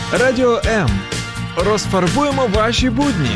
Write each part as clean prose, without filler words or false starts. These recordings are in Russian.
Радіо М. Розфарбуємо ваші будні.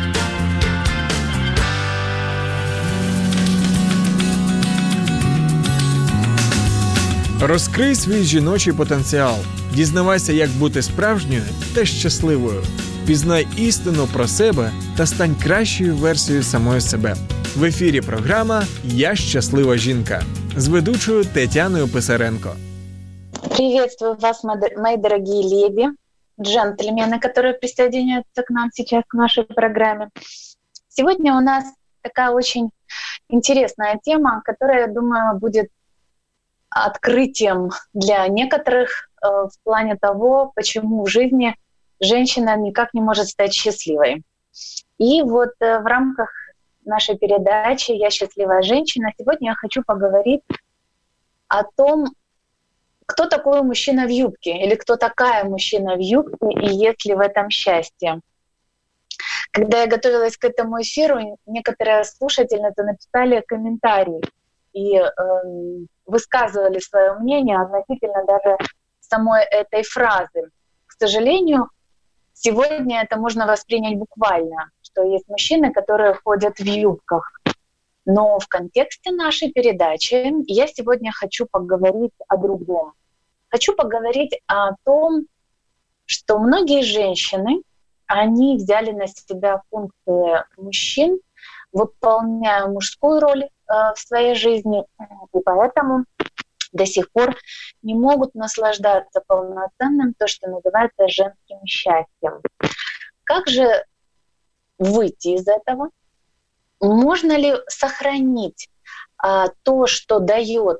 Розкрий свій жіночий потенціал. Дізнавайся, як бути справжньою та щасливою. Пізнай істину про себе та стань кращою версією самої себе. В ефірі програма «Я щаслива жінка» з ведучою Тетяною Писаренко. Приветствую вас, мои дорогие леди, джентльмены, которые присоединяются к нам сейчас к нашей программе. Сегодня у нас такая очень интересная тема, которая, я думаю, будет открытием для некоторых в плане того, почему в жизни женщина никак не может стать счастливой. И вот в рамках нашей передачи «Я счастливая женщина» сегодня я хочу поговорить о том, кто такой мужчина в юбке или кто такая мужчина в юбке и есть ли в этом счастье. Когда я готовилась к этому эфиру, некоторые слушательницы написали комментарии и высказывали свое мнение относительно даже самой этой фразы. К сожалению, сегодня это можно воспринять буквально, что есть мужчины, которые ходят в юбках. Но в контексте нашей передачи я сегодня хочу поговорить о другом. Хочу поговорить о том, что многие женщины, они взяли на себя функции мужчин, выполняя мужскую роль в своей жизни, и поэтому до сих пор не могут наслаждаться полноценным, то, что называется женским счастьем. Как же выйти из этого? Можно ли сохранить то, что дает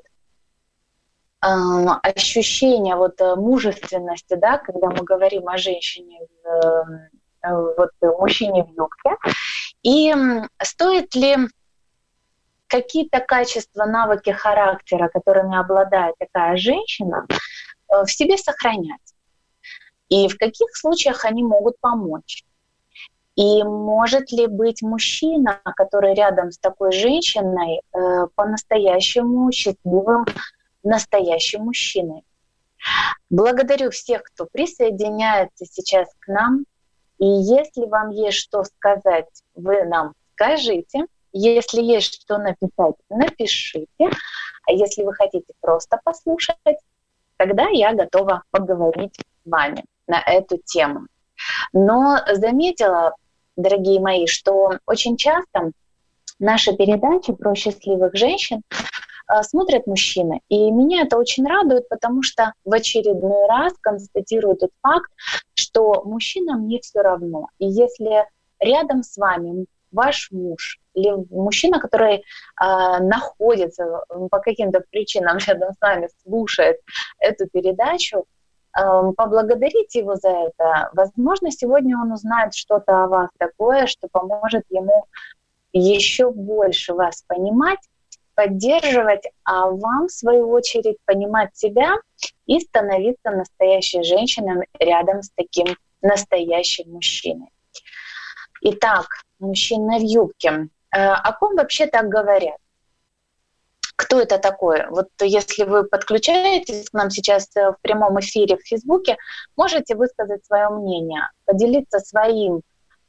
ощущение мужественности, да, когда мы говорим о женщине, мужчине в юбке, и стоит ли какие-то качества, навыки характера, которыми обладает такая женщина, в себе сохранять? И в каких случаях они могут помочь? И может ли быть мужчина, который рядом с такой женщиной, по-настоящему счастливым, настоящим мужчиной? Благодарю всех, кто присоединяется сейчас к нам. И если вам есть что сказать, вы нам скажите. Если есть что написать, напишите. А если вы хотите просто послушать, тогда я готова поговорить с вами на эту тему. Но заметила, дорогие мои, что очень часто наши передачи про счастливых женщин смотрят мужчины. И меня это очень радует, потому что в очередной раз констатирую тот факт, что мужчинам не все равно. И если рядом с вами ваш муж или мужчина, который находится по каким-то причинам рядом с вами, слушает эту передачу, поблагодарите его за это. Возможно, сегодня он узнает что-то о вас такое, что поможет ему еще больше вас понимать, поддерживать, а вам, в свою очередь, понимать себя и становиться настоящей женщиной рядом с таким настоящим мужчиной. Итак, мужчина в юбке. О ком вообще так говорят? Кто это такой? Вот если вы подключаетесь к нам сейчас в прямом эфире в Фейсбуке, можете высказать свое мнение, поделиться своим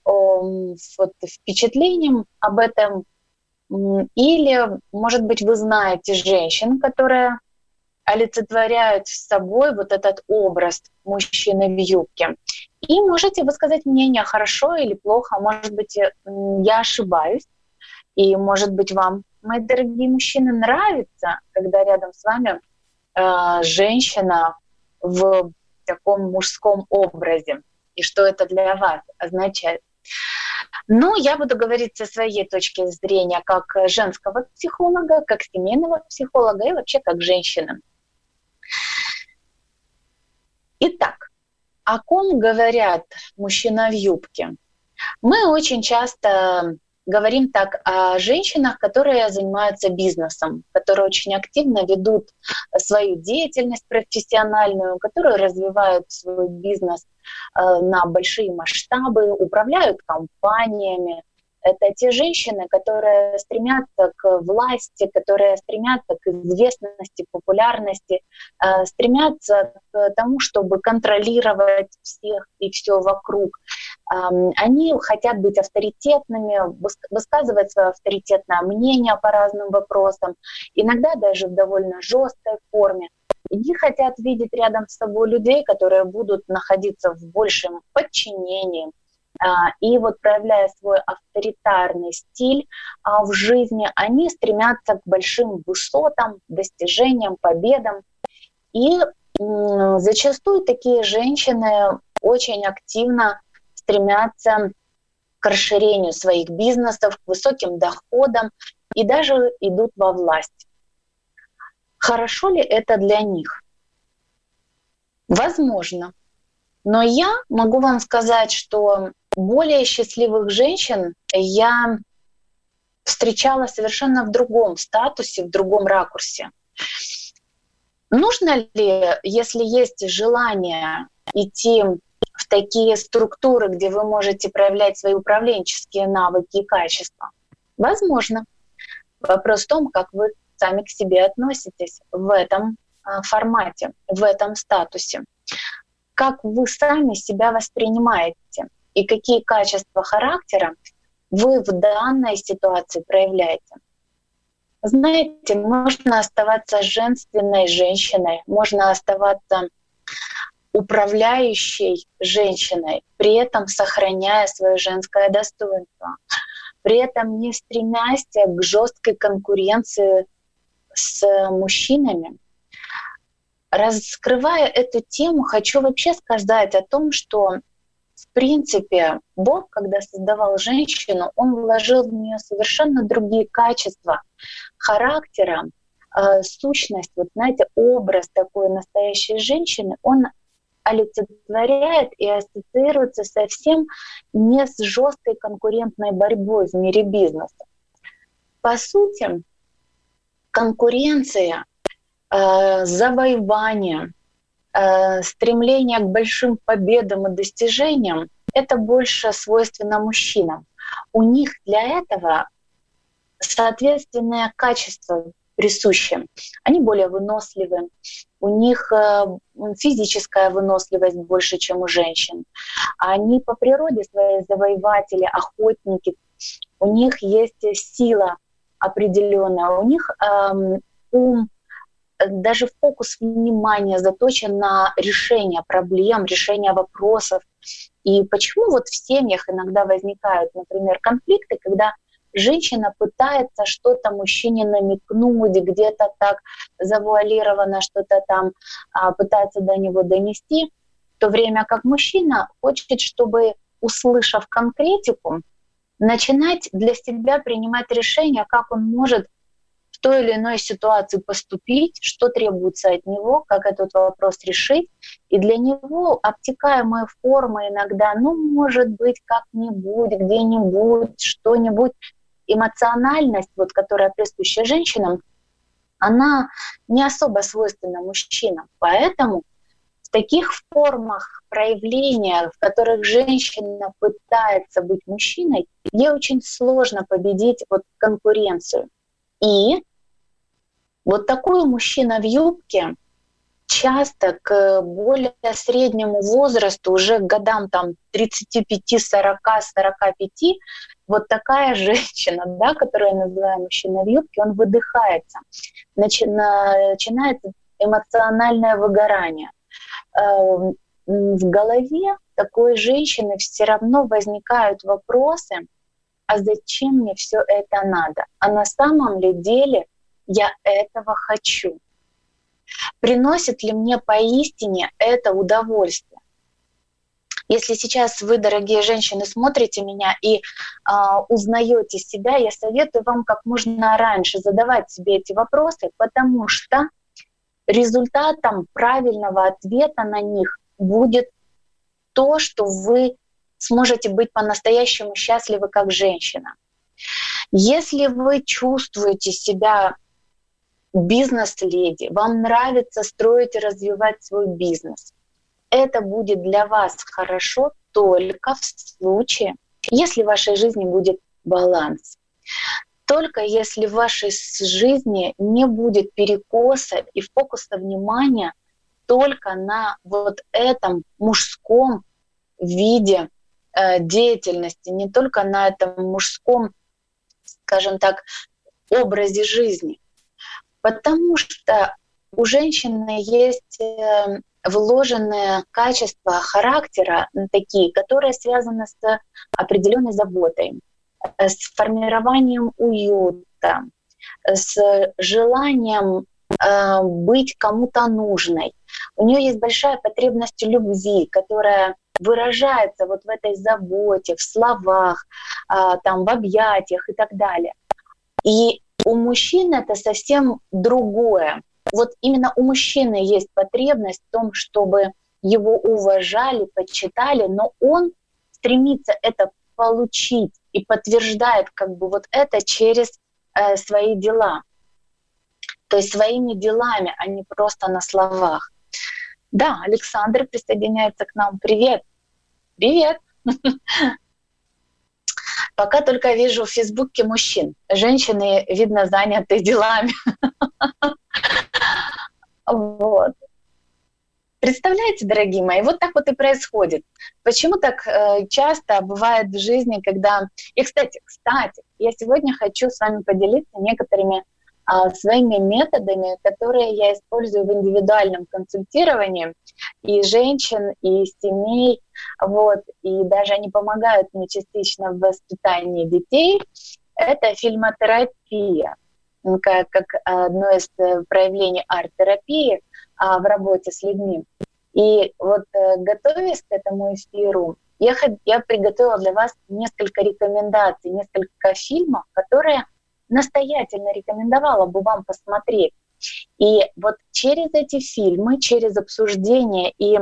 впечатлением об этом. Или, может быть, вы знаете женщин, которые олицетворяют с собой вот этот образ мужчины в юбке. И можете высказать мнение, хорошо или плохо. Может быть, я ошибаюсь. И, может быть, вам, мои дорогие мужчины, нравится, когда рядом с вами женщина в таком мужском образе. И что это для вас означает. Но я буду говорить со своей точки зрения как женского психолога, как семейного психолога и вообще как женщины. Итак, о ком говорят мужчина в юбке? Мы очень часто говорим так о женщинах, которые занимаются бизнесом, которые очень активно ведут свою деятельность профессиональную, которые развивают свой бизнес на большие масштабы, управляют компаниями, Это те женщины, которые стремятся к власти, которые стремятся к известности, популярности, стремятся к тому, чтобы контролировать всех и все вокруг. Они хотят быть авторитетными, высказывать свое авторитетное мнение по разным вопросам, иногда даже в довольно жесткой форме. И хотят видеть рядом с собой людей, которые будут находиться в большем подчинении. И вот проявляя свой авторитарный стиль в жизни, они стремятся к большим высотам, достижениям, победам. И зачастую такие женщины очень активно стремятся к расширению своих бизнесов, к высоким доходам и даже идут во власть. Хорошо ли это для них? Возможно. Но я могу вам сказать, что более счастливых женщин я встречала совершенно в другом статусе, в другом ракурсе. Нужно ли, если есть желание идти в такие структуры, где вы можете проявлять свои управленческие навыки и качества? Возможно. Вопрос в том, как вы сами к себе относитесь в этом формате, в этом статусе. Как вы сами себя воспринимаете и какие качества характера вы в данной ситуации проявляете. Знаете, можно оставаться женственной женщиной, можно оставаться управляющей женщиной, при этом сохраняя свое женское достоинство, при этом не стремясь к жесткой конкуренции с мужчинами. Раскрывая эту тему, хочу вообще сказать о том, что в принципе Бог, когда создавал женщину, Он вложил в нее совершенно другие качества характера, сущность, вот знаете, образ такой настоящей женщины, он олицетворяет и ассоциируется совсем не с жесткой конкурентной борьбой в мире бизнеса. По сути, конкуренция, завоевание, стремление к большим победам и достижениям — это больше свойственно мужчинам. У них для этого соответственное качество присуще. Они более выносливы, у них физическая выносливость больше, чем у женщин. Они по природе своей завоеватели, охотники, у них есть сила определенная, у них ум, даже фокус внимания заточен на решение проблем, решение вопросов. И почему вот в семьях иногда возникают, например, конфликты, когда женщина пытается что-то мужчине намекнуть, где-то так завуалированно что-то там пытается до него донести, в то время как мужчина хочет, чтобы, услышав конкретику, начинать для себя принимать решение, как он может в той или иной ситуации поступить, что требуется от него, как этот вопрос решить. И для него обтекаемые формы иногда, может быть, как-нибудь, где-нибудь, что-нибудь. Эмоциональность, вот, которая присуща женщинам, она не особо свойственна мужчинам. Поэтому в таких формах проявления, в которых женщина пытается быть мужчиной, ей очень сложно победить вот конкуренцию. И вот такой мужчина в юбке часто к более среднему возрасту, уже к годам там 35, 40, 45, вот такая женщина, да, которую я называю мужчина в юбке, он выдыхается, начинается эмоциональное выгорание. В голове такой женщины все равно возникают вопросы: а зачем мне все это надо? А на самом ли деле я этого хочу? Приносит ли мне поистине это удовольствие? Если сейчас вы, дорогие женщины, смотрите меня и узнаете себя, я советую вам как можно раньше задавать себе эти вопросы, потому что результатом правильного ответа на них будет то, что вы сможете быть по-настоящему счастливы как женщина. Если вы чувствуете себя бизнес-леди, вам нравится строить и развивать свой бизнес, это будет для вас хорошо только в случае, если в вашей жизни будет баланс. Только если в вашей жизни не будет перекоса и фокуса внимания только на вот этом мужском виде деятельности, не только на этом мужском, скажем так, образе жизни. Потому что у женщины есть вложенные качества характера такие, которые связаны с определенной заботой, с формированием уюта, с желанием быть кому-то нужной. У нее есть большая потребность любви, которая выражается вот в этой заботе, в словах, там, в объятиях и так далее. И у мужчин это совсем другое. Вот именно у мужчины есть потребность в том, чтобы его уважали, почитали, но он стремится это получить и подтверждает как бы вот это через свои дела. То есть своими делами, а не просто на словах. Да, Александр присоединяется к нам. Привет! Привет! Пока только вижу в Фейсбуке мужчин. Женщины, видно, заняты делами. Вот. Представляете, дорогие мои, вот так вот и происходит. Почему так часто бывает в жизни, когда... И, кстати, я сегодня хочу с вами поделиться некоторыми своими методами, которые я использую в индивидуальном консультировании и женщин, и семей, вот, и даже они помогают мне частично в воспитании детей. Это фильмотерапия, как одно из проявлений арт-терапии в работе с людьми. И вот, готовясь к этому эфиру, я приготовила для вас несколько рекомендаций, несколько фильмов, которые настоятельно рекомендовала бы вам посмотреть. И вот через эти фильмы, через обсуждение и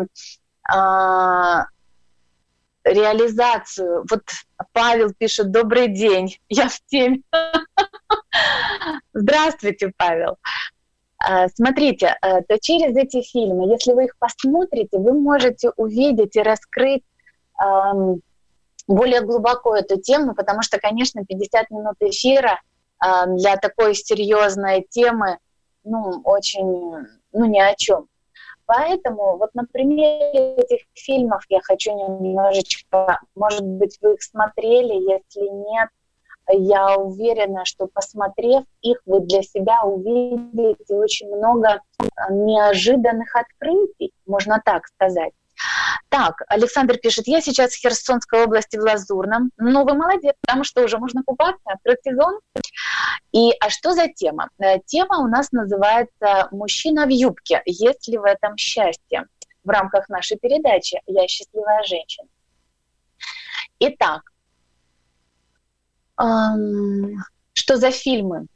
реализацию, вот Павел пишет: «Добрый день, я в теме». Здравствуйте, Павел. Смотрите, то через эти фильмы, если вы их посмотрите, вы можете увидеть и раскрыть более глубоко эту тему, потому что, конечно, 50 минут эфира для такой серьезной темы, очень, ни о чем. Поэтому вот на примере этих фильмов я хочу немножечко, может быть, вы их смотрели, если нет, я уверена, что, посмотрев их, вы для себя увидите очень много неожиданных открытий, можно так сказать. Так, Александр пишет: я сейчас в Херсонской области в Лазурном. Ну, вы молодец, потому что уже можно купаться, открыть сезон. А что за тема? Тема у нас называется «Мужчина в юбке. Есть ли в этом счастье?» в рамках нашей передачи «Я счастливая женщина». Итак, что за фильмы?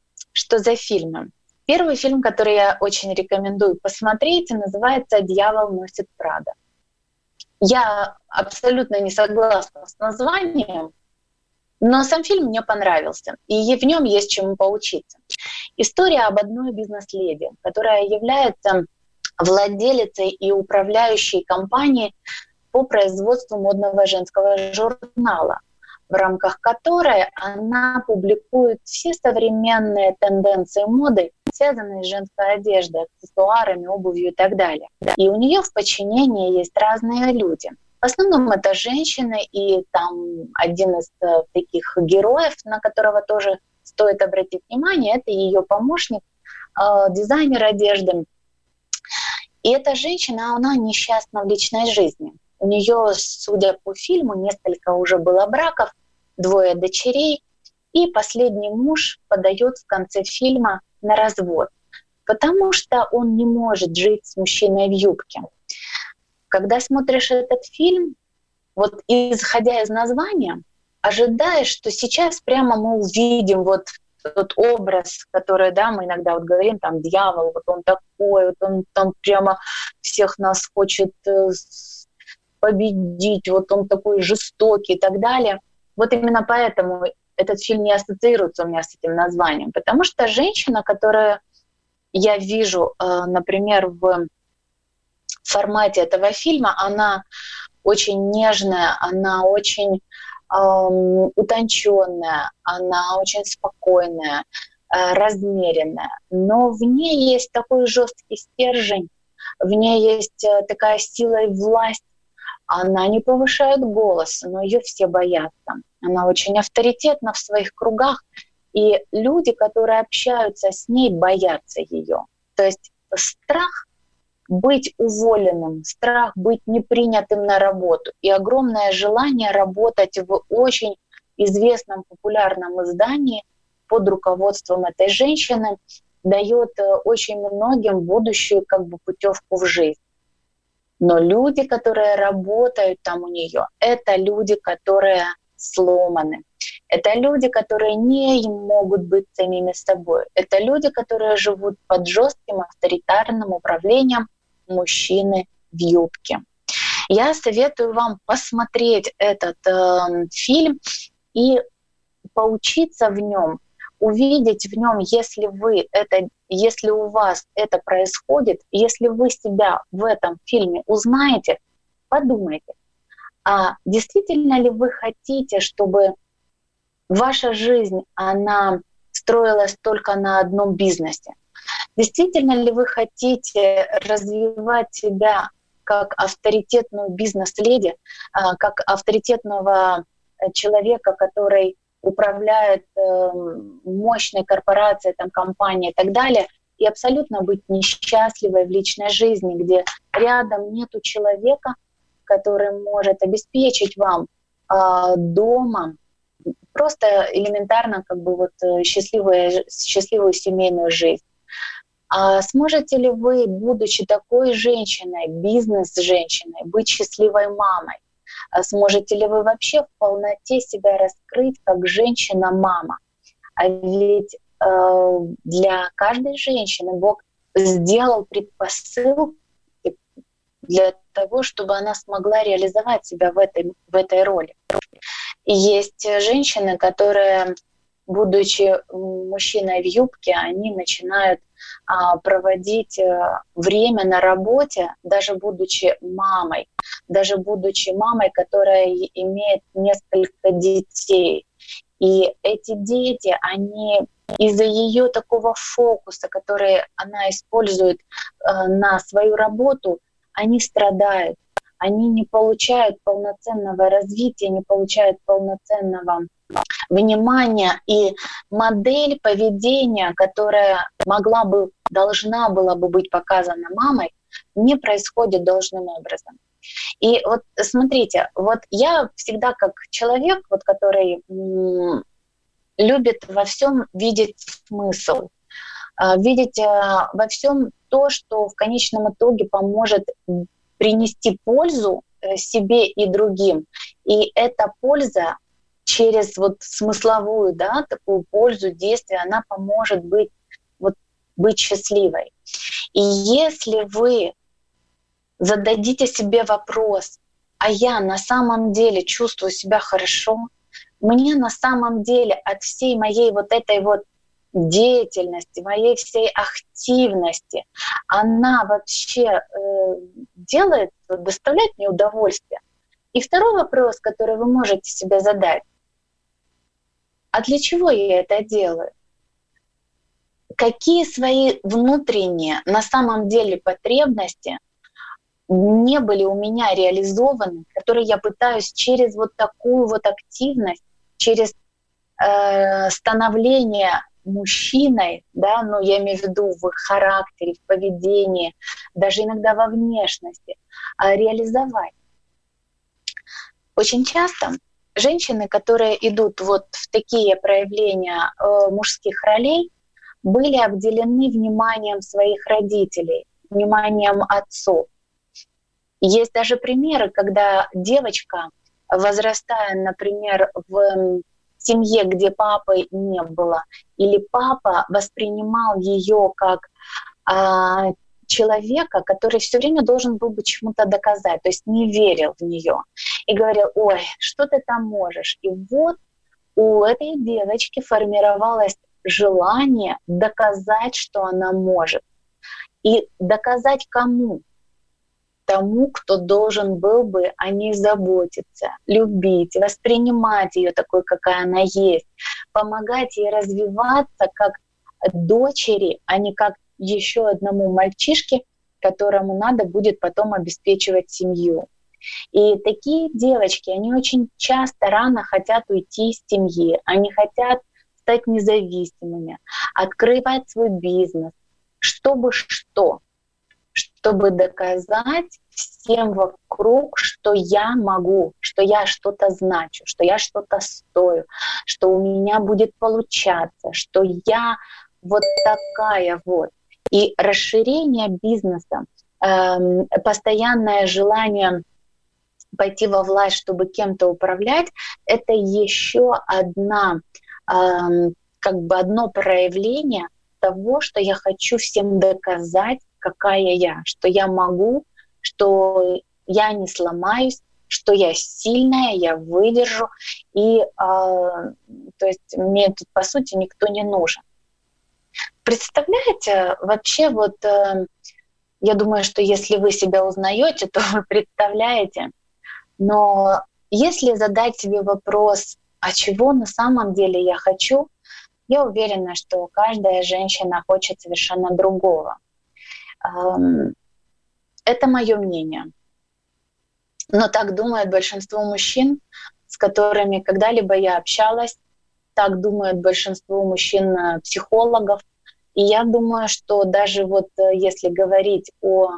Первый фильм, который я очень рекомендую посмотреть, называется «Дьявол носит Прада». Я абсолютно не согласна с названием, но сам фильм мне понравился, и в нем есть чему поучиться. История об одной бизнес-леди, которая является владелицей и управляющей компанией по производству модного женского журнала, в рамках которой она публикует все современные тенденции моды, связанные с женской одеждой, аксессуарами, обувью и так далее. И у нее в подчинении есть разные люди. В основном это женщины, и там один из таких героев, на которого тоже стоит обратить внимание, это ее помощник, дизайнер одежды. И эта женщина, она несчастна в личной жизни. У нее, судя по фильму, несколько уже было браков, 2 дочерей, и последний муж подает в конце фильма на развод, потому что он не может жить с мужчиной в юбке. Когда смотришь этот фильм, вот исходя из названия, ожидаешь, что сейчас прямо мы увидим вот тот образ, который, да, мы иногда вот говорим, там, дьявол, вот он такой, вот он там прямо всех нас хочет победить, вот он такой жестокий и так далее. Вот именно поэтому этот фильм не ассоциируется у меня с этим названием, потому что женщина, которую я вижу, например, в формате этого фильма, она очень нежная, она очень утонченная, она очень спокойная, размеренная, но в ней есть такой жесткий стержень, в ней есть такая сила и власть. Она не повышает голос, но ее все боятся. Она очень авторитетна в своих кругах, и люди, которые общаются с ней, боятся ее. То есть страх быть уволенным, страх быть непринятым на работу и огромное желание работать в очень известном популярном издании под руководством этой женщины дает очень многим будущую путевку в жизнь. Но люди, которые работают там у нее, это люди, которые сломаны. Это люди, которые не могут быть самими собой. Это люди, которые живут под жестким авторитарным управлением мужчины в юбке. Я советую вам посмотреть этот фильм и поучиться в нем, увидеть в нем, если у вас это происходит, если вы себя в этом фильме узнаете, подумайте, а действительно ли вы хотите, чтобы ваша жизнь, она строилась только на одном бизнесе? Действительно ли вы хотите развивать себя как авторитетную бизнес-леди, как авторитетного человека, который управляет мощной корпорацией, компанией и так далее, и абсолютно быть несчастливой в личной жизни, где рядом нету человека, который может обеспечить вам дома просто элементарно счастливую семейную жизнь. А сможете ли вы, будучи такой женщиной, бизнес-женщиной, быть счастливой мамой? А сможете ли вы вообще в полноте себя раскрыть как женщина-мама? А ведь для каждой женщины Бог сделал предпосылки для того, чтобы она смогла реализовать себя в этой роли. И есть женщины, которые, будучи мужчиной в юбке, они начинают проводить время на работе, даже будучи мамой, которая имеет несколько детей. И эти дети, они из-за ее такого фокуса, который она использует на свою работу, они страдают, они не получают полноценного развития, не получают полноценного внимания, и модель поведения, которая должна была бы быть показана мамой, не происходит должным образом. И вот смотрите, вот я всегда как человек, который любит во всем видеть смысл, видеть во всем то, что в конечном итоге поможет принести пользу себе и другим. И эта польза через смысловую, такую пользу, действия, она поможет быть счастливой. И если вы зададите себе вопрос, а я на самом деле чувствую себя хорошо, мне на самом деле от всей моей этой деятельности, моей всей активности, она вообще доставляет мне удовольствие. И второй вопрос, который вы можете себе задать, а для чего я это делаю? Какие свои внутренние на самом деле потребности не были у меня реализованы, которые я пытаюсь через такую активность, через становление мужчиной, я имею в виду в характере, в поведении, даже иногда во внешности, реализовать. Очень часто женщины, которые идут в такие проявления мужских ролей, были обделены вниманием своих родителей, вниманием отцов. Есть даже примеры, когда девочка, возрастая, например, в семье, где папы не было, или папа воспринимал ее как человека, который все время должен был бы чему-то доказать, то есть не верил в нее и говорил: ой, что ты там можешь? И у этой девочки формировалось желание доказать, что она может. И доказать кому? тому, кто должен был бы о ней заботиться, любить, воспринимать ее такой, какая она есть, помогать ей развиваться как дочери, а не как еще одному мальчишке, которому надо будет потом обеспечивать семью. И такие девочки, они очень часто рано хотят уйти из семьи, они хотят стать независимыми, открывать свой бизнес, чтобы что? Чтобы доказать всем вокруг, что я могу, что я что-то значу, что я что-то стою, что у меня будет получаться, что я вот такая вот. И расширение бизнеса, постоянное желание пойти во власть, чтобы кем-то управлять, это еще одно проявление того, что я хочу всем доказать, какая я, что я могу, что я не сломаюсь, что я сильная, я выдержу, и то есть мне тут по сути никто не нужен. Представляете, вообще вот я думаю, что если вы себя узнаете, то вы представляете, но если задать себе вопрос, а чего на самом деле я хочу, я уверена, что каждая женщина хочет совершенно другого. Это мое мнение. Но так думает большинство мужчин, с которыми когда-либо я общалась, так думают большинство мужчин-психологов. И я думаю, что даже вот если говорить о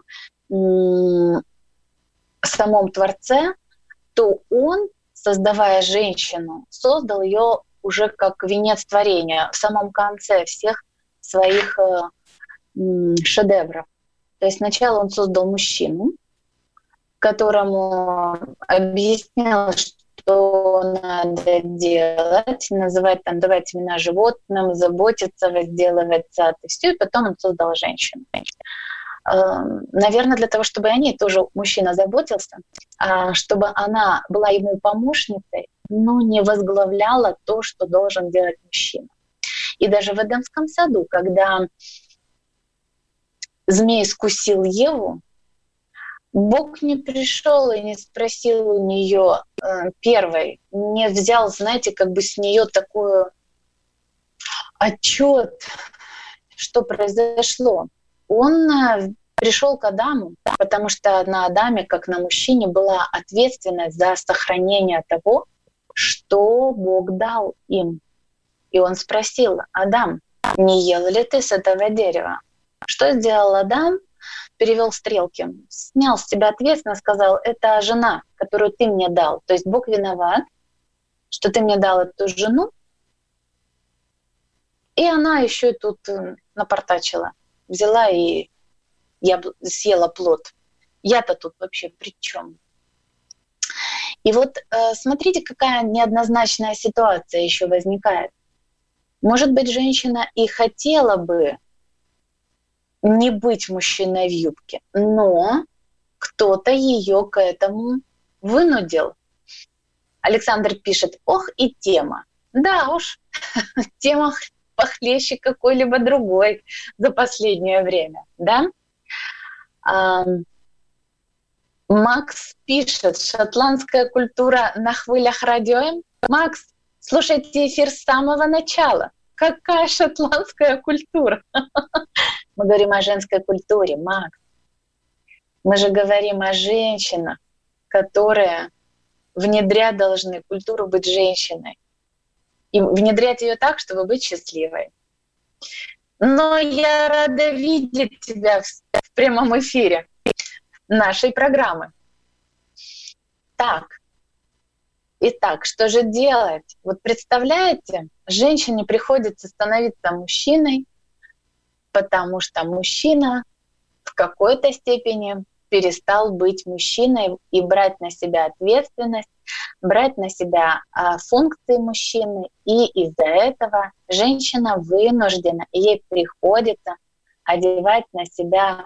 самом Творце, то он, создавая женщину, создал ее уже как венец творения в самом конце всех своих шедевров. То есть сначала он создал мужчину, которому объяснял, что надо делать, называть там, давать имена животным, заботиться, возделываться, и все, и потом он создал женщину. Наверное, для того, чтобы о ней тоже мужчина заботился, чтобы она была ему помощницей, но не возглавляла то, что должен делать мужчина. И даже в Эдемском саду, когда змей искусил Еву, Бог не пришел и не спросил у нее первой, не взял, знаете, как бы с нее такой отчет, что произошло. Он пришел к Адаму, потому что на Адаме, как на мужчине, была ответственность за сохранение того, что Бог дал им. И он спросил: Адам, не ел ли ты с этого дерева? Что сделал Адам? Перевел стрелки, снял с себя ответственность, сказал: это жена, которую ты мне дал. То есть Бог виноват, что ты мне дал эту жену. И она еще и тут напортачила. Взяла и я съела плод. Я-то тут вообще при чем? И вот смотрите, какая неоднозначная ситуация еще возникает. Может быть, женщина и хотела бы не быть мужчиной в юбке, но кто-то ее к этому вынудил. Александр пишет: ох и тема. Да уж, тема похлеще какой-либо другой за последнее время, да? Макс пишет: шотландская культура на хвылях радио М. Макс, слушайте эфир с самого начала. Какая шотландская культура? Мы говорим о женской культуре, Макс. Мы же говорим о женщинах, которые внедрять должны культуру быть женщиной. И внедрять ее так, чтобы быть счастливой. Но я рада видеть тебя в прямом эфире нашей программы. Итак, что же делать? Вот представляете, женщине приходится становиться мужчиной, потому что мужчина в какой-то степени перестал быть мужчиной и брать на себя ответственность, брать на себя функции мужчины. И из-за этого женщина вынуждена, ей приходится одевать на себя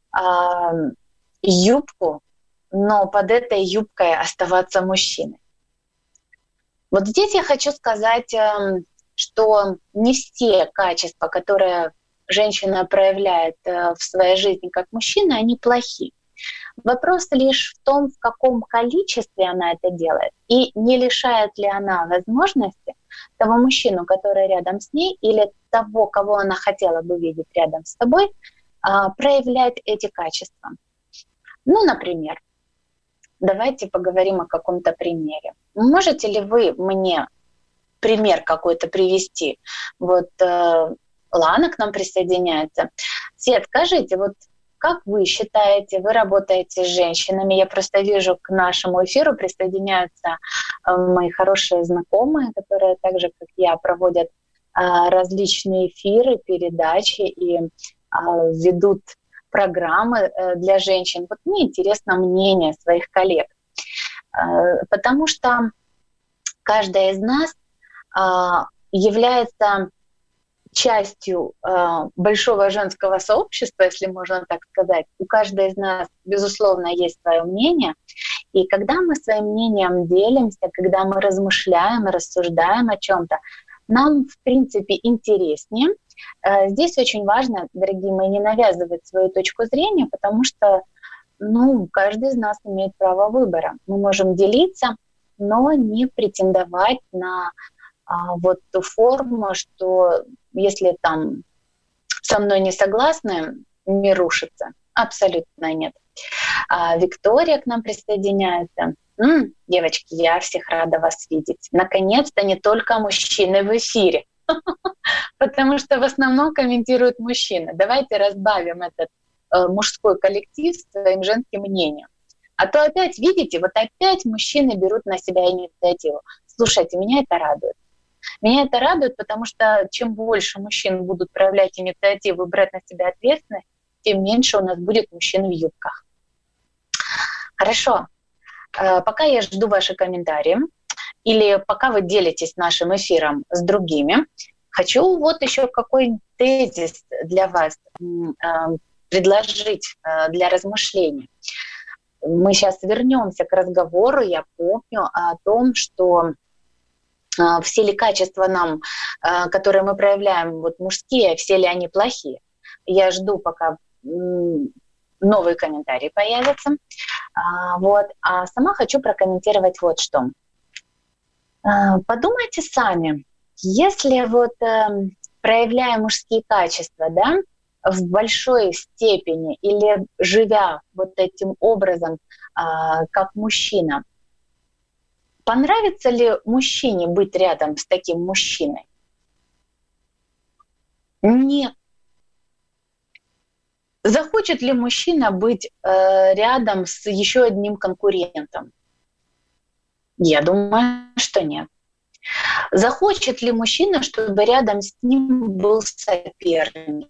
юбку, но под этой юбкой оставаться мужчиной. Вот здесь я хочу сказать, что не все качества, которые женщина проявляет в своей жизни как мужчина, они плохи. Вопрос лишь в том, в каком количестве она это делает, и не лишает ли она возможности того мужчину, который рядом с ней, или того, кого она хотела бы видеть рядом с тобой, проявлять эти качества. Ну, например, давайте поговорим о каком-то примере. Можете ли вы мне пример какой-то привести? Вот Лана к нам присоединяется. Свет, скажите, вот как вы считаете, вы работаете с женщинами? Я просто вижу, к нашему эфиру присоединяются мои хорошие знакомые, которые так же, как я, проводят различные эфиры, передачи и ведут программы для женщин. Вот мне интересно мнение своих коллег, потому что каждая из нас является частью большого женского сообщества, если можно так сказать. У каждой из нас, безусловно, есть свое мнение. И когда мы своим мнением делимся, когда мы размышляем и рассуждаем о чем-то, нам, в принципе, интереснее. Здесь очень важно, дорогие мои, не навязывать свою точку зрения, потому что каждый из нас имеет право выбора. Мы можем делиться, но не претендовать на вот ту форму, что если там со мной не согласны, мир рушится. Абсолютно нет. Виктория к нам присоединяется. Девочки, я всех рада вас видеть. Наконец-то не только мужчины в эфире, потому что в основном комментируют мужчины. Давайте разбавим этот мужской коллектив своим женским мнением. А то опять, видите, вот опять мужчины берут на себя инициативу. Слушайте, меня это радует. Меня это радует, потому что чем больше мужчин будут проявлять инициативу и брать на себя ответственность, тем меньше у нас будет мужчин в юбках. Хорошо. Пока я жду ваши комментарии, или пока вы делитесь нашим эфиром с другими, хочу вот еще какой тезис для вас предложить для размышления. Мы сейчас вернемся к разговору. Я помню о том, что все ли качества нам, которые мы проявляем, вот мужские, все ли они плохие. Я жду, пока новые комментарии появятся. А сама хочу прокомментировать вот что. Подумайте сами, если вот проявляя мужские качества, да, в большой степени или живя вот этим образом, как мужчина, понравится ли мужчине быть рядом с таким мужчиной? Нет. Захочет ли мужчина быть рядом с еще одним конкурентом? Я думаю, что нет. Захочет ли мужчина, чтобы рядом с ним был соперник?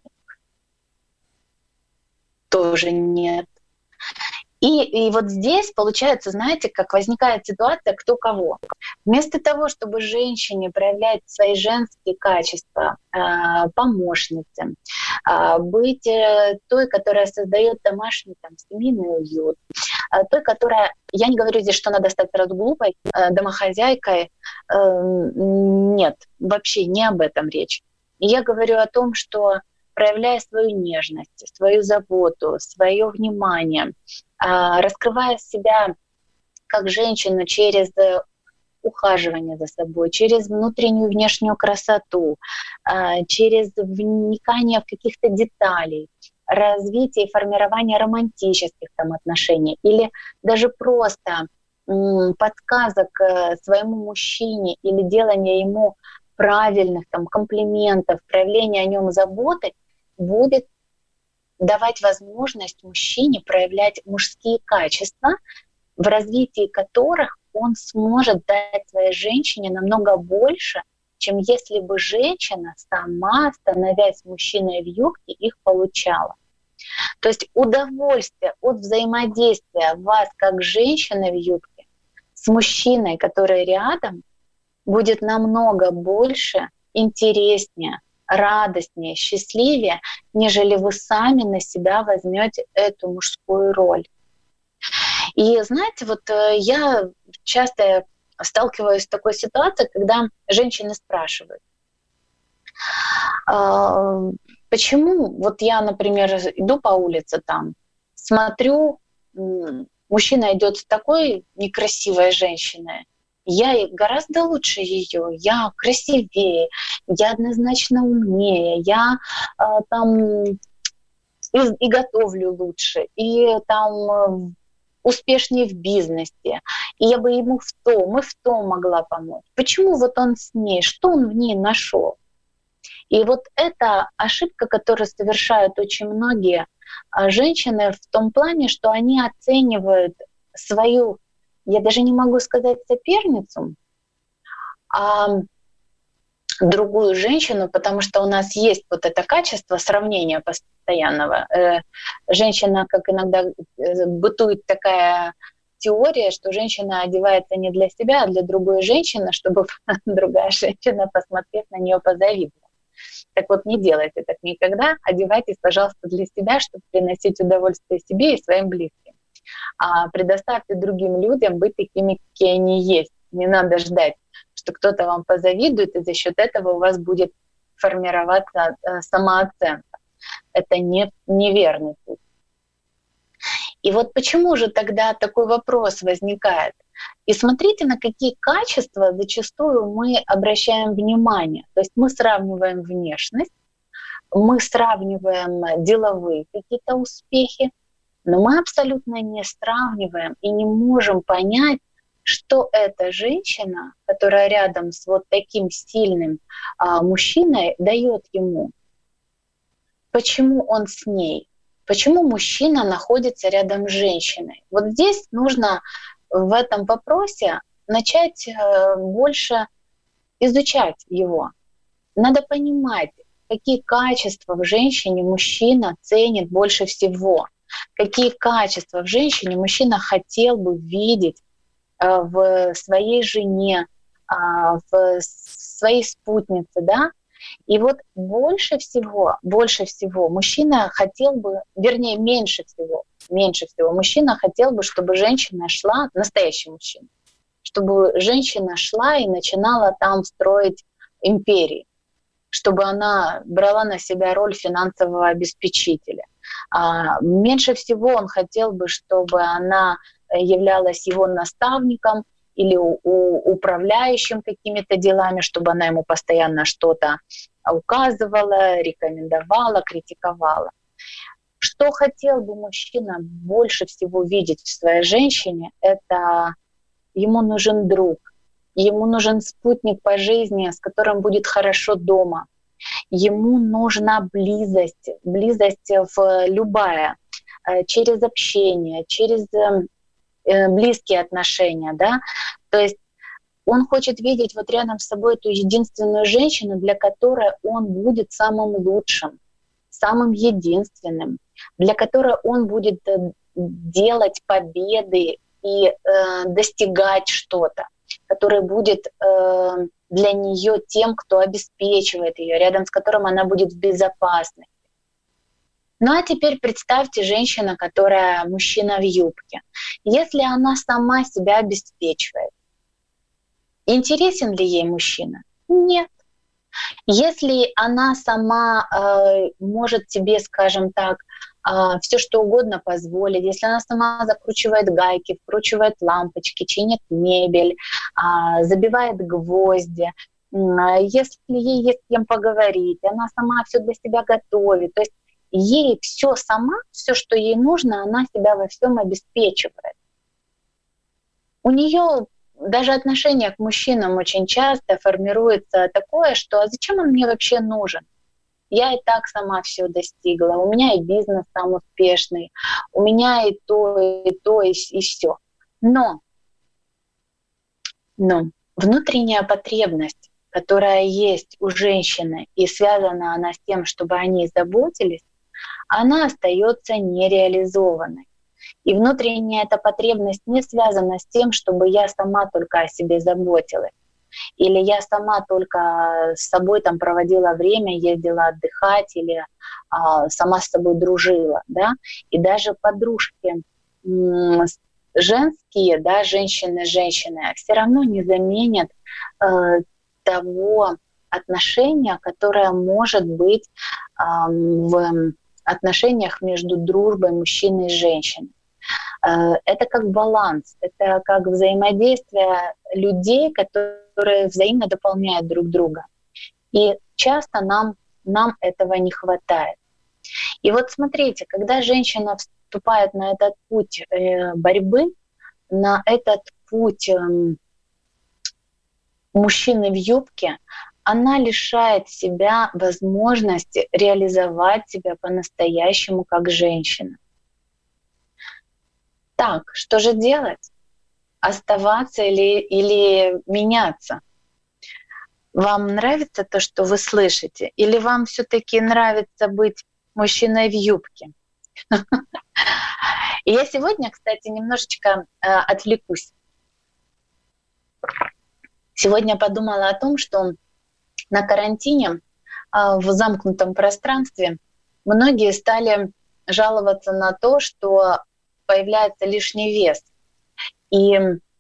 Тоже нет. И вот здесь получается, знаете, как возникает ситуация кто кого. Вместо того, чтобы женщине проявлять свои женские качества, помощницы, быть той, которая создает домашний семейный уют, той, которая, я не говорю здесь, что надо стать сразу глупой, домохозяйкой, нет, вообще не об этом речь. И я говорю о том, что проявляя свою нежность, свою заботу, свое внимание, раскрывая себя как женщину через ухаживание за собой, через внутреннюю и внешнюю красоту, через вникание в каких-то деталей, развитие и формирование романтических отношений или даже просто подсказок своему мужчине или делание ему правильных комплиментов, проявление о нем заботы будет давать возможность мужчине проявлять мужские качества, в развитии которых он сможет дать своей женщине намного больше, чем если бы женщина сама, становясь мужчиной в юбке, их получала. То есть удовольствие от взаимодействия вас как женщины в юбке с мужчиной, который рядом, будет намного больше, интереснее, радостнее, счастливее, нежели вы сами на себя возьмете эту мужскую роль. И знаете, вот я часто сталкиваюсь с такой ситуацией, когда женщины спрашивают, почему вот я, например, иду по улице смотрю мужчина идет с такой некрасивой женщиной, я гораздо лучше ее, я красивее, я однозначно умнее, я там и готовлю лучше, и там успешнее в бизнесе, и я бы ему в том могла помочь. Почему вот он с ней, что он в ней нашел? И вот это ошибка, которую совершают очень многие женщины в том плане, что они оценивают свою, я даже не могу сказать соперницу, а другую женщину, потому что у нас есть вот это качество сравнения постоянного. Женщина, как иногда бытует такая теория, что женщина одевается не для себя, а для другой женщины, чтобы другая женщина, посмотрев на нее, позавидовала. Так вот, не делайте так никогда. Одевайтесь, пожалуйста, для себя, чтобы приносить удовольствие себе и своим близким. А предоставьте другим людям быть такими, какие они есть. Не надо ждать, что кто-то вам позавидует, и за счет этого у вас будет формироваться самооценка. Это неверный путь. И вот почему же тогда такой вопрос возникает? И смотрите, на какие качества зачастую мы обращаем внимание. То есть мы сравниваем внешность, мы сравниваем деловые какие-то успехи, но мы абсолютно не сравниваем и не можем понять, что эта женщина, которая рядом с вот таким сильным мужчиной, дает ему. Почему он с ней? Почему мужчина находится рядом с женщиной? Вот здесь нужно в этом вопросе начать больше изучать его. Надо понимать, какие качества в женщине мужчина ценит больше всего, какие качества в женщине мужчина хотел бы видеть в своей жене, в своей спутнице, да? И вот больше всего мужчина хотел бы, вернее, меньше всего мужчина хотел бы, чтобы женщина шла, настоящий мужчина, чтобы женщина шла и начинала там строить империи, чтобы она брала на себя роль финансового обеспечителя. Меньше всего он хотел бы, чтобы она являлась его наставником или управляющим какими-то делами, чтобы она ему постоянно что-то указывала, рекомендовала, критиковала. Что хотел бы мужчина больше всего видеть в своей женщине, это ему нужен друг, ему нужен спутник по жизни, с которым будет хорошо дома. Ему нужна близость в любая, через общение, через близкие отношения, да, то есть он хочет видеть вот рядом с собой эту единственную женщину, для которой он будет самым лучшим, самым единственным, для которой он будет делать победы и достигать что-то, который будет для нее тем, кто обеспечивает ее, рядом с которым она будет в безопасности. Ну а теперь представьте женщину, которая мужчина в юбке. Если она сама себя обеспечивает, интересен ли ей мужчина? Нет. Если она сама может себе, скажем так, все что угодно позволить, если она сама закручивает гайки, вкручивает лампочки, чинит мебель, забивает гвозди, если ей есть с кем поговорить, она сама все для себя готовит, то есть ей все сама, все, что ей нужно, она себя во всем обеспечивает. У нее даже отношение к мужчинам очень часто формируется такое, что а зачем он мне вообще нужен? Я и так сама все достигла, у меня и бизнес там успешный, у меня и то, и все. Но внутренняя потребность, которая есть у женщины, и связана она с тем, чтобы о ней заботились, она остается нереализованной. И внутренняя эта потребность не связана с тем, чтобы я сама только о себе заботилась. Или я сама только с собой там проводила время, ездила отдыхать, или сама с собой дружила. Да? И даже подружки женские, да, женщины, все равно не заменят того отношения, которое может быть в отношениях между дружбой мужчины и женщиной. Это как баланс, это как взаимодействие людей, которые взаимно дополняют друг друга. И часто нам этого не хватает. И вот смотрите, когда женщина вступает на этот путь борьбы, на этот путь мужчины в юбке, она лишает себя возможности реализовать себя по-настоящему как женщина. Так, что же делать? Оставаться или меняться? Вам нравится то, что вы слышите? Или вам все-таки нравится быть мужчиной в юбке? И я сегодня, кстати, немножечко отвлекусь. Сегодня подумала о том, что на карантине в замкнутом пространстве многие стали жаловаться на то, что появляется лишний вес. И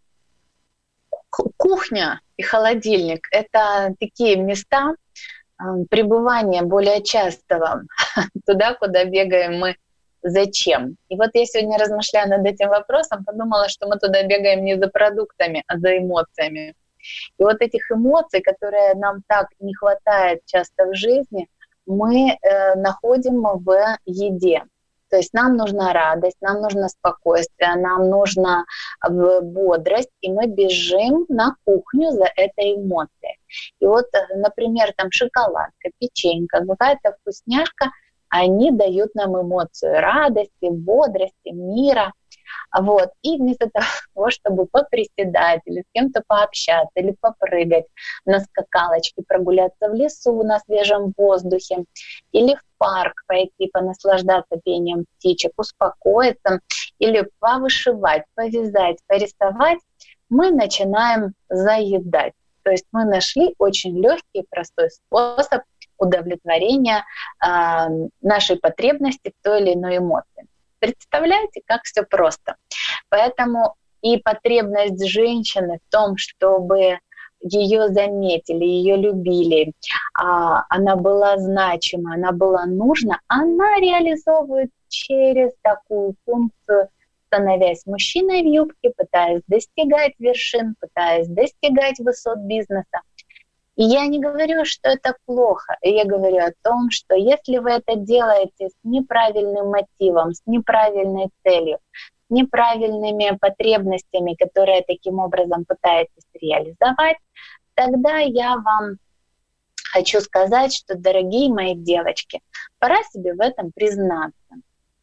кухня и холодильник — это такие места пребывания более частого, туда, куда бегаем мы зачем. И вот я сегодня, размышляя над этим вопросом, подумала, что мы туда бегаем не за продуктами, а за эмоциями. И вот этих эмоций, которые нам так не хватает часто в жизни, мы находим в еде. То есть нам нужна радость, нам нужно спокойствие, нам нужна бодрость, и мы бежим на кухню за этой эмоцией. И вот, например, там шоколадка, печенька, какая-то вкусняшка, они дают нам эмоцию радости, бодрости, мира. Вот. И вместо того, чтобы поприседать или с кем-то пообщаться, или попрыгать на скакалочке, прогуляться в лесу на свежем воздухе, или в парк пойти понаслаждаться пением птичек, успокоиться, или повышивать, повязать, порисовать, мы начинаем заедать. То есть мы нашли очень легкий и простой способ удовлетворения нашей потребности в той или иной эмоции. Представляете, как все просто. Поэтому и потребность женщины в том, чтобы ее заметили, ее любили, она была значима, она была нужна, она реализовывает через такую функцию, становясь мужчиной в юбке, пытаясь достигать вершин, пытаясь достигать высот бизнеса. И я не говорю, что это плохо. Я говорю о том, что если вы это делаете с неправильным мотивом, с неправильной целью, с неправильными потребностями, которые таким образом пытаетесь реализовать, тогда я вам хочу сказать, что, дорогие мои девочки, пора себе в этом признаться.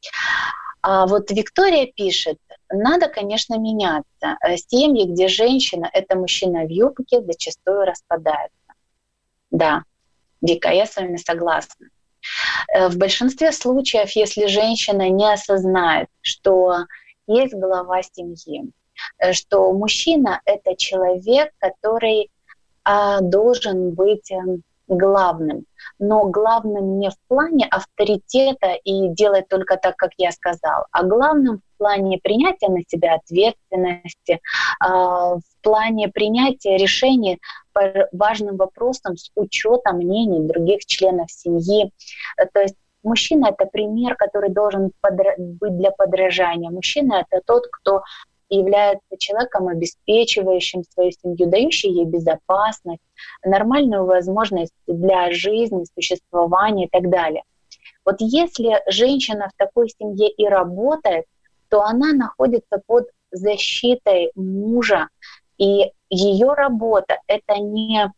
А вот Виктория пишет, надо, конечно, меняться. Семьи, где женщина — это мужчина в юбке, зачастую распадаются. Да, Вика, я с вами согласна. В большинстве случаев, если женщина не осознает, что есть глава семьи, что мужчина — это человек, который должен быть главным, но главным не в плане авторитета и делать только так, как я сказал, а главным в плане принятия на себя ответственности, в плане принятия решений по важным вопросам с учетом мнений других членов семьи. То есть мужчина — это пример, который должен быть для подражания. Мужчина — это тот, кто является человеком, обеспечивающим свою семью, дающий ей безопасность, нормальную возможность для жизни, существования и так далее. Вот если женщина в такой семье и работает, то она находится под защитой мужа, и ее работа — это не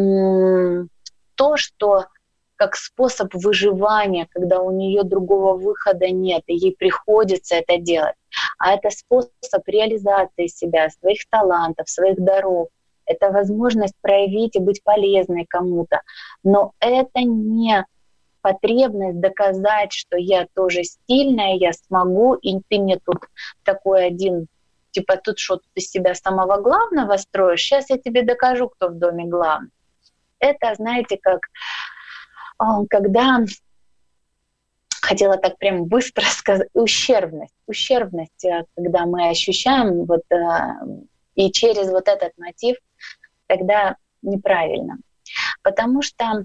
то, что как способ выживания, когда у нее другого выхода нет, и ей приходится это делать, а это способ реализации себя, своих талантов, своих даров. Это возможность проявить и быть полезной кому-то. Но это не потребность доказать, что я тоже стильная, я смогу, и ты мне тут такой один, типа тут что-то из себя самого главного строишь, сейчас я тебе докажу, кто в доме главный. Это, знаете, как когда, хотела так прям быстро сказать, ущербность, когда мы ощущаем вот, и через вот этот мотив, тогда неправильно. Потому что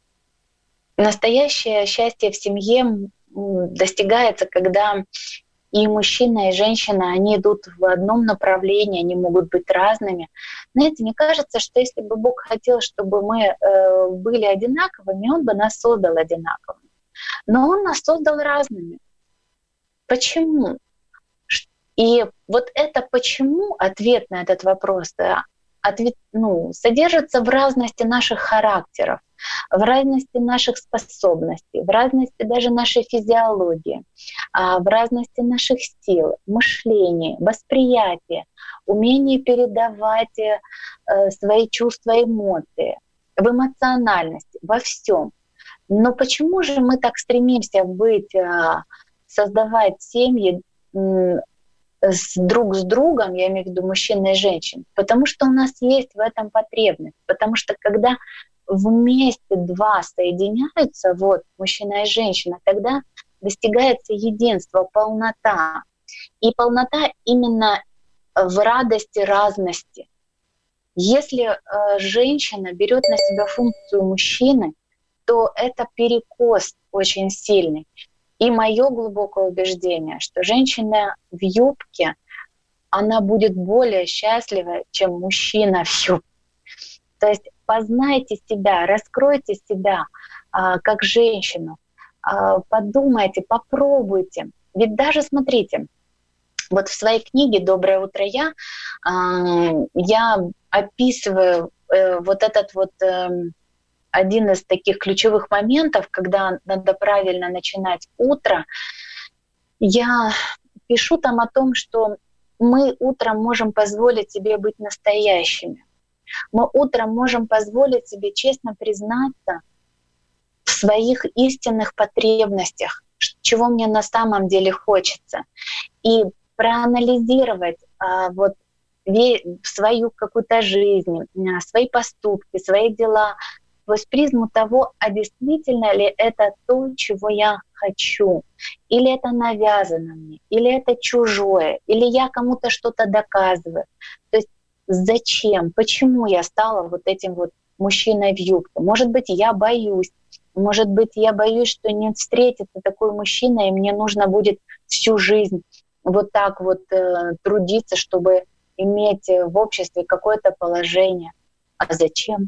настоящее счастье в семье достигается, когда и мужчина, и женщина, они идут в одном направлении, они могут быть разными. Знаете, мне кажется, что если бы Бог хотел, чтобы мы были одинаковыми, Он бы нас создал одинаковыми. Но Он нас создал разными. Почему? И вот это почему, ответ на этот вопрос, да, содержится в разности наших характеров, в разности наших способностей, в разности даже нашей физиологии, в разности наших сил, мышления, восприятия, умении передавать свои чувства, эмоции, в эмоциональности, во всем. Но почему же мы так стремимся создавать семьи друг с другом, я имею в виду мужчин и женщин? Потому что у нас есть в этом потребность. Потому что когда вместе два соединяются, мужчина и женщина, тогда достигается единство, полнота. И полнота именно в радости разности. Если женщина берет на себя функцию мужчины, то это перекос очень сильный. И мое глубокое убеждение, что женщина в юбке, она будет более счастлива, чем мужчина в юбке. То есть познайте себя, раскройте себя как женщину, подумайте, попробуйте. Ведь даже смотрите, вот в своей книге «Доброе утро, я» описываю один из таких ключевых моментов, когда надо правильно начинать утро. Я пишу там о том, что мы утром можем позволить себе быть настоящими. Мы утром можем позволить себе честно признаться в своих истинных потребностях, чего мне на самом деле хочется, и проанализировать свою какую-то жизнь, свои поступки, свои дела сквозь призму того, а действительно ли это то, чего я хочу, или это навязано мне, или это чужое, или я кому-то что-то доказываю. То есть зачем, почему я стала этим мужчиной в юбке? Может быть, я боюсь, что не встретится такой мужчина, и мне нужно будет всю жизнь трудиться, чтобы иметь в обществе какое-то положение. А зачем?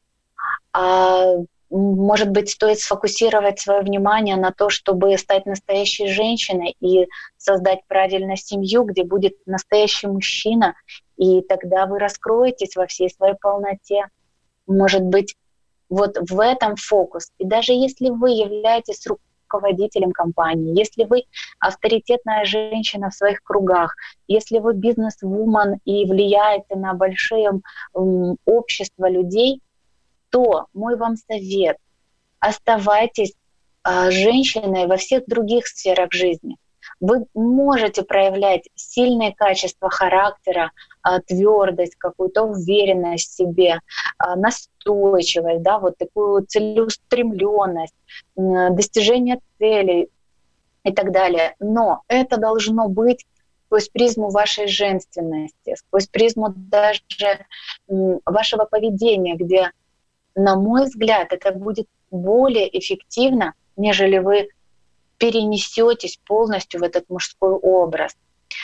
Может быть, стоит сфокусировать свое внимание на то, чтобы стать настоящей женщиной и создать правильную семью, где будет настоящий мужчина, и тогда вы раскроетесь во всей своей полноте. Может быть, в этом фокус. И даже если вы являетесь руководителем компании, если вы авторитетная женщина в своих кругах, если вы бизнес-вумен и влияете на большое общество людей, то мой вам совет: оставайтесь женщиной во всех других сферах жизни. Вы можете проявлять сильные качества характера, твердость, какую-то уверенность в себе, настойчивость, такую целеустремленность, достижение целей и так далее. Но это должно быть сквозь призму вашей женственности, сквозь призму даже вашего поведения, где, на мой взгляд, это будет более эффективно, нежели вы перенесетесь полностью в этот мужской образ.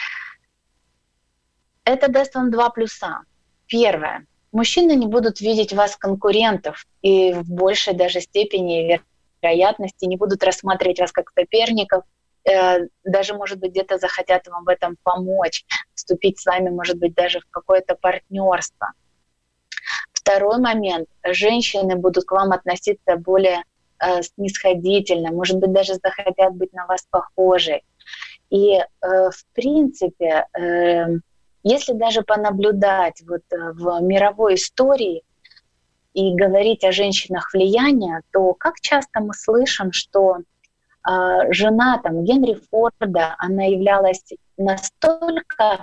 Это даст вам два плюса. Первое. Мужчины не будут видеть вас конкурентов и в большей даже степени вероятности не будут рассматривать вас как соперников, даже, может быть, где-то захотят вам в этом помочь, вступить с вами, может быть, даже в какое-то партнерство. Второй момент. Женщины будут к вам относиться более снисходительно, может быть, даже захотят быть на вас похожей. И, в принципе, если даже понаблюдать в мировой истории и говорить о женщинах влияния, то как часто мы слышим, что жена Генри Форда, она являлась настолько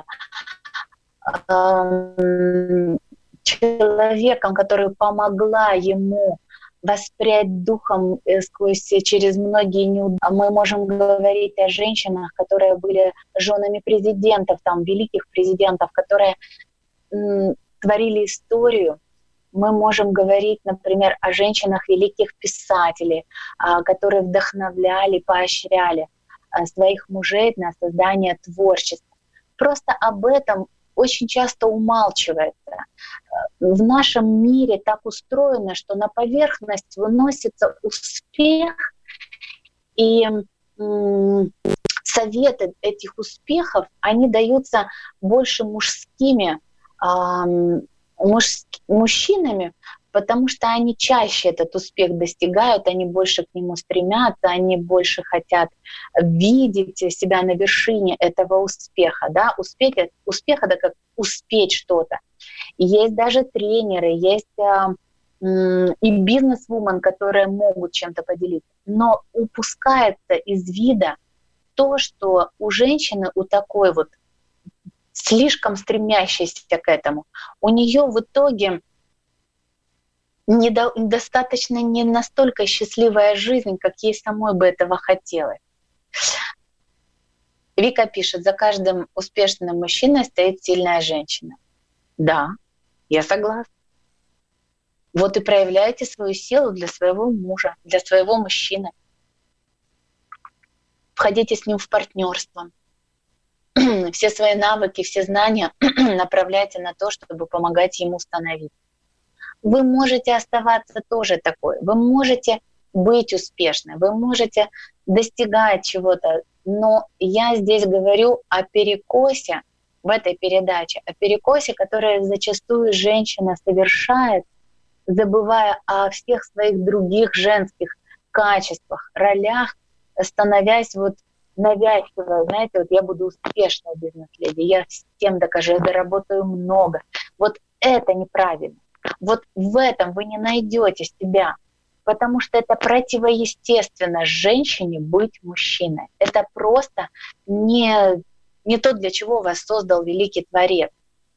человеком, который помогла ему воспрять духом через многие неудачи. Мы можем говорить о женщинах, которые были женами президентов, великих президентов, которые творили историю. Мы можем говорить, например, о женщинах великих писателей, которые вдохновляли, поощряли. своих мужей на создание творчества. Просто об этом очень часто умалчивается. В нашем мире так устроено, что на поверхность выносится успех, и советы этих успехов, они даются больше мужчинами, потому что они чаще этот успех достигают, они больше к нему стремятся, они больше хотят видеть себя на вершине этого успеха. Да? Успех — это как успеть что-то. И есть даже тренеры, есть и бизнес-вумен, которые могут чем-то поделиться. Но упускается из вида то, что у женщины, у такой вот слишком стремящейся к этому, у нее в итоге недостаточно не настолько счастливая жизнь, как ей самой бы этого хотелось. Вика пишет: за каждым успешным мужчиной стоит сильная женщина. Да, я согласна. Вот и проявляйте свою силу для своего мужа, для своего мужчины. Входите с ним в партнерство. Все свои навыки, все знания направляйте на то, чтобы помогать ему становиться. Вы можете оставаться тоже такой, вы можете быть успешной, вы можете достигать чего-то, но я здесь говорю о перекосе в этой передаче, о перекосе, который зачастую женщина совершает, забывая о всех своих других женских качествах, ролях, становясь вот навязчивой. Знаете, вот я буду успешной бизнес-леди, я всем докажу, я заработаю много. Вот это неправильно. Вот в этом вы не найдете себя, потому что это противоестественно женщине быть мужчиной. Это просто не то, для чего вас создал великий Творец.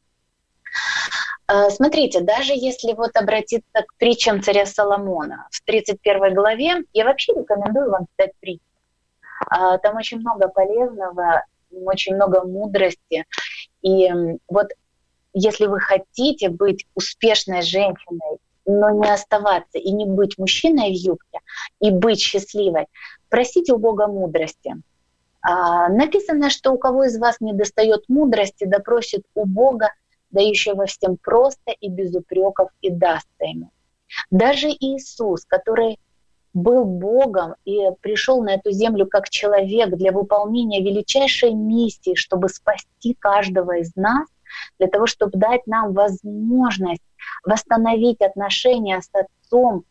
Смотрите, даже если вот обратиться к притчам царя Соломона в 31 главе, я вообще рекомендую вам читать притчи. Там очень много полезного, очень много мудрости. И вот если вы хотите быть успешной женщиной, но не оставаться и не быть мужчиной в юбке, и быть счастливой, просите у Бога мудрости. Написано, что у кого из вас не достает мудрости, да просит у Бога, дающего всем просто и без упреков, и дастся ему. Даже Иисус, который был Богом и пришел на эту землю как человек для выполнения величайшей миссии, чтобы спасти каждого из нас, для того, чтобы дать нам возможность восстановить отношения с Отцом,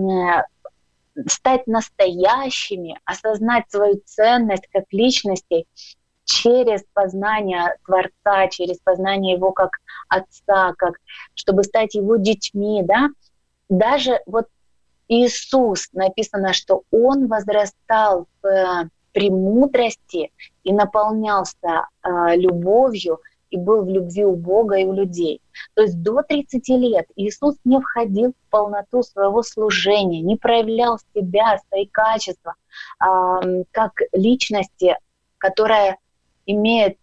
стать настоящими, осознать свою ценность как личности через познание Творца, через познание Его как Отца, как, чтобы стать Его детьми. Да? Даже вот Иисус, написано, что Он возрастал в премудрости и наполнялся любовью, и был в любви у Бога и у людей. То есть до 30 лет Иисус не входил в полноту своего служения, не проявлял себя, свои качества, как личности, которая имеет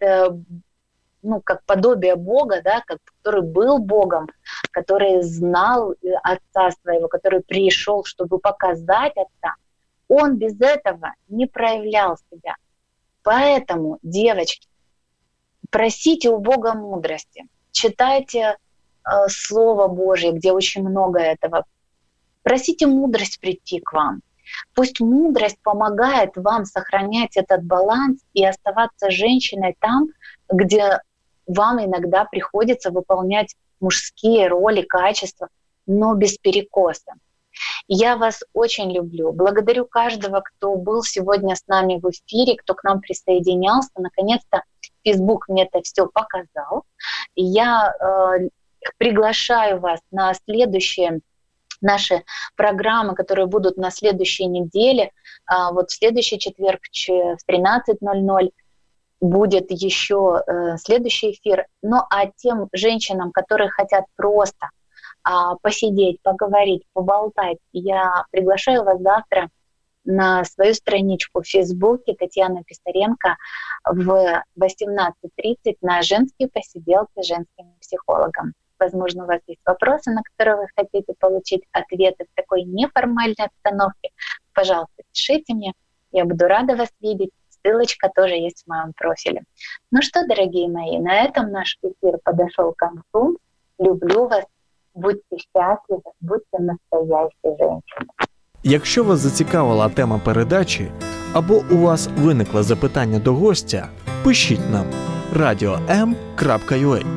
как подобие Бога, да, который был Богом, который знал Отца своего, который пришел, чтобы показать Отца. Он без этого не проявлял себя. Поэтому, девочки, просите у Бога мудрости, читайте Слово Божье, где очень много этого. Просите мудрость прийти к вам. Пусть мудрость помогает вам сохранять этот баланс и оставаться женщиной там, где вам иногда приходится выполнять мужские роли, качества, но без перекоса. Я вас очень люблю. Благодарю каждого, кто был сегодня с нами в эфире, кто к нам присоединялся. Наконец-то Facebook мне это все показал. И я приглашаю вас на следующие наши программы, которые будут на следующей неделе. Вот в следующий четверг в 13:00 будет еще следующий эфир. Ну а тем женщинам, которые хотят просто посидеть, поговорить, поболтать, я приглашаю вас завтра на свою страничку в Фейсбуке Татьяна Писаренко в 18:30 на женские посиделки с женским психологом. Возможно, у вас есть вопросы, на которые вы хотите получить ответы в такой неформальной обстановке. Пожалуйста, пишите мне. Я буду рада вас видеть. Ссылочка тоже есть в моем профиле. Ну что, дорогие мои, на этом наш эфир подошел к концу. Люблю вас, будьте счастливы, будьте настоящей женщиной. Якщо вас зацікавила тема передачі або у вас виникло запитання до гостя, пишіть нам radio.m.ua.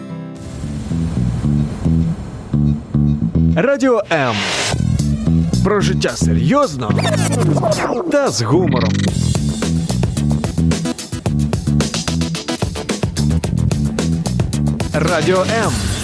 Радіо М. Про життя серйозно та з гумором. Радіо М.